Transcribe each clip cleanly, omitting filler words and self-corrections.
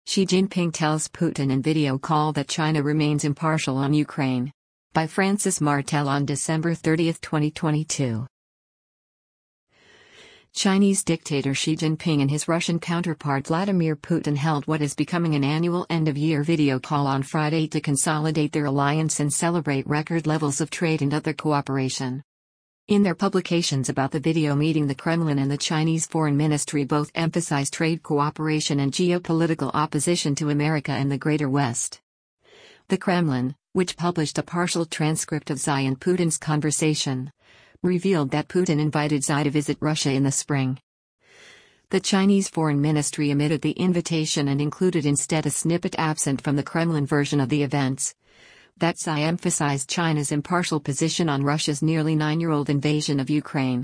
Xi Jinping tells Putin in video call that China remains impartial on Ukraine. By Francis Martel on December 30, 2022. Chinese dictator Xi Jinping and his Russian counterpart Vladimir Putin held what is becoming an annual end-of-year video call on Friday to consolidate their alliance and celebrate record levels of trade and other cooperation. In their publications about the video meeting, the Kremlin and the Chinese Foreign Ministry both emphasized trade cooperation and geopolitical opposition to America and the Greater West. The Kremlin, which published a partial transcript of Xi and Putin's conversation, revealed that Putin invited Xi to visit Russia in the spring. The Chinese Foreign Ministry omitted the invitation and included instead a snippet absent from the Kremlin version of the events. That Xi emphasized China's impartial position on Russia's nearly 9-year-old invasion of Ukraine.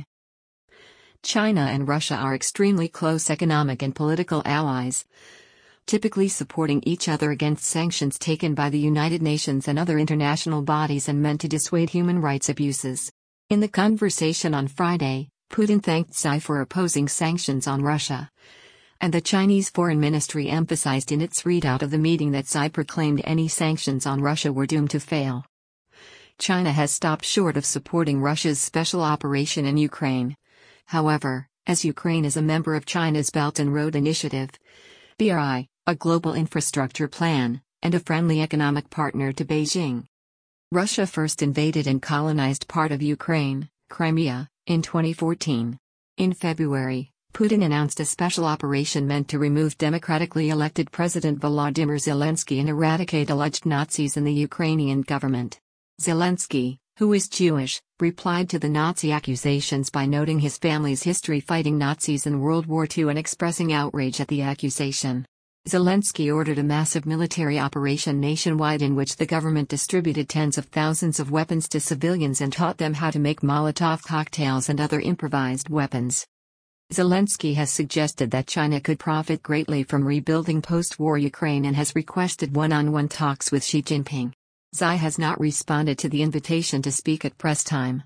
China and Russia are extremely close economic and political allies, typically supporting each other against sanctions taken by the United Nations and other international bodies and meant to dissuade human rights abuses. In the conversation on Friday, Putin thanked Xi for opposing sanctions on Russia, and the Chinese Foreign Ministry emphasized in its readout of the meeting that Xi proclaimed any sanctions on Russia were doomed to fail. China has stopped short of supporting Russia's special operation in Ukraine. However, as Ukraine is a member of China's Belt and Road Initiative, BRI, a global infrastructure plan, and a friendly economic partner to Beijing. Russia first invaded and colonized part of Ukraine, Crimea, in 2014. In February, Putin announced a special operation meant to remove democratically elected President Volodymyr Zelensky and eradicate alleged Nazis in the Ukrainian government. Zelensky, who is Jewish, replied to the Nazi accusations by noting his family's history fighting Nazis in World War II and expressing outrage at the accusation. Zelensky ordered a massive military operation nationwide in which the government distributed tens of thousands of weapons to civilians and taught them how to make Molotov cocktails and other improvised weapons. Zelensky has suggested that China could profit greatly from rebuilding post-war Ukraine and has requested one-on-one talks with Xi Jinping. Xi has not responded to the invitation to speak at press time.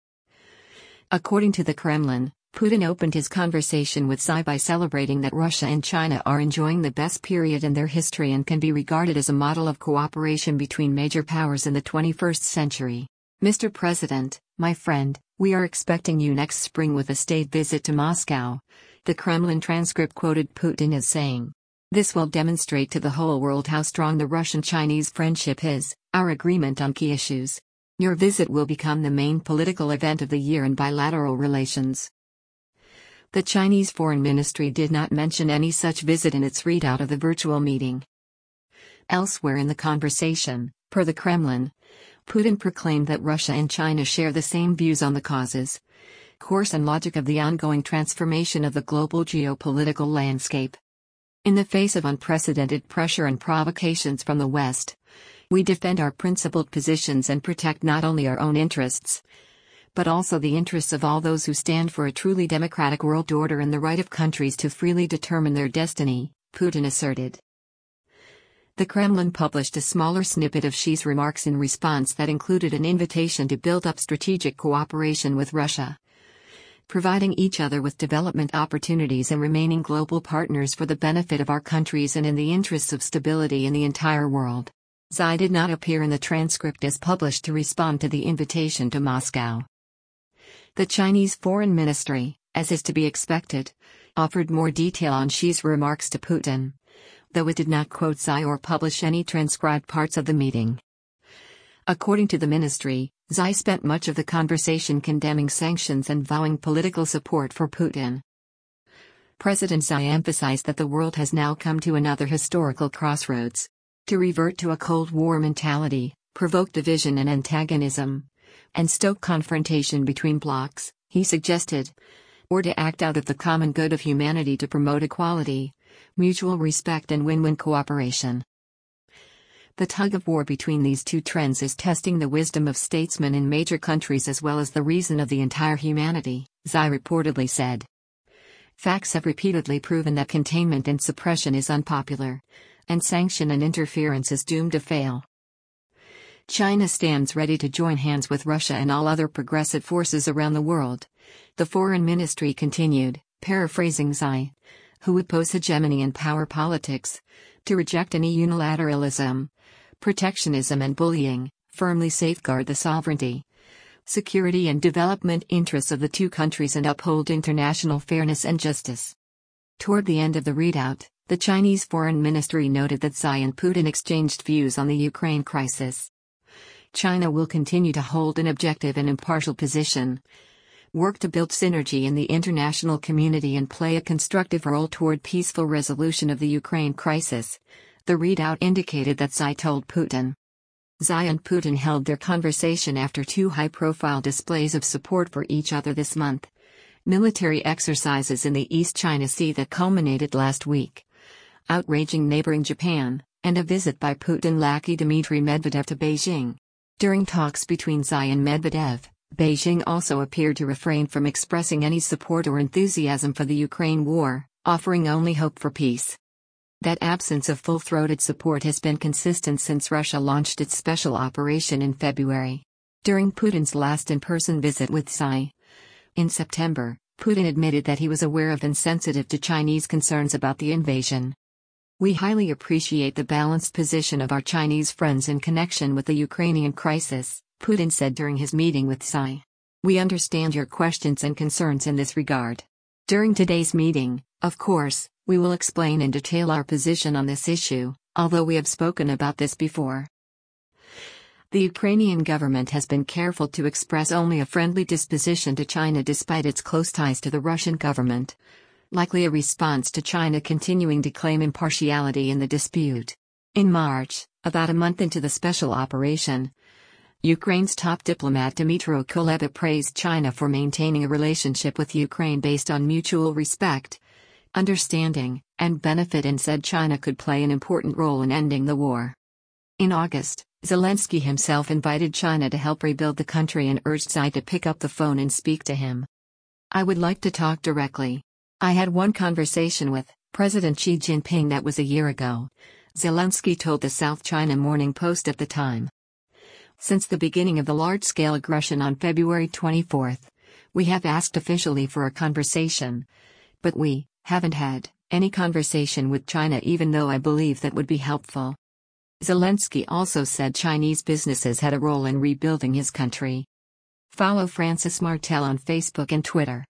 According to the Kremlin, Putin opened his conversation with Xi by celebrating that Russia and China are enjoying the best period in their history and can be regarded as a model of cooperation between major powers in the 21st century. Mr. President, my friend, we are expecting you next spring with a state visit to Moscow, the Kremlin transcript quoted Putin as saying. This will demonstrate to the whole world how strong the Russian-Chinese friendship is, our agreement on key issues. Your visit will become the main political event of the year in bilateral relations. The Chinese Foreign Ministry did not mention any such visit in its readout of the virtual meeting. Elsewhere in the conversation, per the Kremlin, Putin proclaimed that Russia and China share the same views on the causes, course and logic of the ongoing transformation of the global geopolitical landscape. In the face of unprecedented pressure and provocations from the West, we defend our principled positions and protect not only our own interests, but also the interests of all those who stand for a truly democratic world order and the right of countries to freely determine their destiny, Putin asserted. The Kremlin published a smaller snippet of Xi's remarks in response that included an invitation to build up strategic cooperation with Russia, providing each other with development opportunities and remaining global partners for the benefit of our countries and in the interests of stability in the entire world. Xi did not appear in the transcript as published to respond to the invitation to Moscow. The Chinese Foreign Ministry, as is to be expected, offered more detail on Xi's remarks to Putin, though it did not quote Xi or publish any transcribed parts of the meeting. According to the ministry, Xi spent much of the conversation condemning sanctions and vowing political support for Putin. President Xi emphasized that the world has now come to another historical crossroads. To revert to a Cold War mentality, provoke division and antagonism, and stoke confrontation between blocs, he suggested, or to act out of the common good of humanity to promote equality, mutual respect and win-win cooperation. The tug-of-war between these two trends is testing the wisdom of statesmen in major countries as well as the reason of the entire humanity, Xi reportedly said. Facts have repeatedly proven that containment and suppression is unpopular, and sanction and interference is doomed to fail. China stands ready to join hands with Russia and all other progressive forces around the world, the Foreign Ministry continued, paraphrasing Xi. who oppose hegemony and power politics, to reject any unilateralism, protectionism and bullying, firmly safeguard the sovereignty, security and development interests of the two countries and uphold international fairness and justice. Toward the end of the readout, the Chinese Foreign Ministry noted that Xi and Putin exchanged views on the Ukraine crisis. China will continue to hold an objective and impartial position, work to build synergy in the international community and play a constructive role toward peaceful resolution of the Ukraine crisis, the readout indicated that Xi told Putin. Xi and Putin held their conversation after two high-profile displays of support for each other this month. Military exercises in the East China Sea that culminated last week, outraging neighboring Japan, and a visit by Putin lackey Dmitry Medvedev to Beijing. During talks between Xi and Medvedev, Beijing also appeared to refrain from expressing any support or enthusiasm for the Ukraine war, offering only hope for peace. That absence of full-throated support has been consistent since Russia launched its special operation in February. During Putin's last in-person visit with Xi in September, Putin admitted that he was aware of and sensitive to Chinese concerns about the invasion. "We highly appreciate the balanced position of our Chinese friends in connection with the Ukrainian crisis," Putin said during his meeting with Xi. "We understand your questions and concerns in this regard. During today's meeting, of course, we will explain in detail our position on this issue, although we have spoken about this before." The Ukrainian government has been careful to express only a friendly disposition to China despite its close ties to the Russian government, likely a response to China continuing to claim impartiality in the dispute. In March, about a month into the special operation, Ukraine's top diplomat Dmytro Kuleba praised China for maintaining a relationship with Ukraine based on mutual respect, understanding, and benefit, and said China could play an important role in ending the war. In August, Zelensky himself invited China to help rebuild the country and urged Xi to pick up the phone and speak to him. "I would like to talk directly. I had one conversation with President Xi Jinping that was a year ago," Zelensky told the South China Morning Post at the time. "Since the beginning of the large-scale aggression on February 24, we have asked officially for a conversation. But we haven't had any conversation with China, even though I believe that would be helpful." Zelensky also said Chinese businesses had a role in rebuilding his country. Follow Francis Martel on Facebook and Twitter.